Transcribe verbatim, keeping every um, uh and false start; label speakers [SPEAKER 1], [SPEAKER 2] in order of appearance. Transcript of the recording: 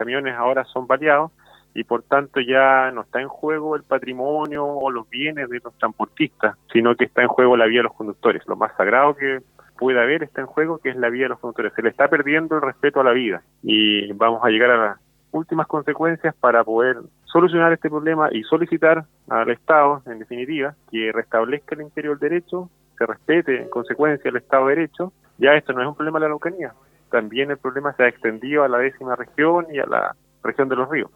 [SPEAKER 1] camiones ahora son baleados y por tanto ya no está en juego el patrimonio o los bienes de los transportistas, sino que está en juego la vida de los conductores. Lo más sagrado que puede haber está en juego, que es la vida de los conductores. Se le está perdiendo el respeto a la vida y vamos a llegar a las últimas consecuencias para poder solucionar este problema y solicitar al Estado, en definitiva, que restablezca el imperio del derecho, se respete en consecuencia el Estado de Derecho. Ya esto no es un problema de la Araucanía, también el problema se ha extendido a la décima región y a la región de los ríos.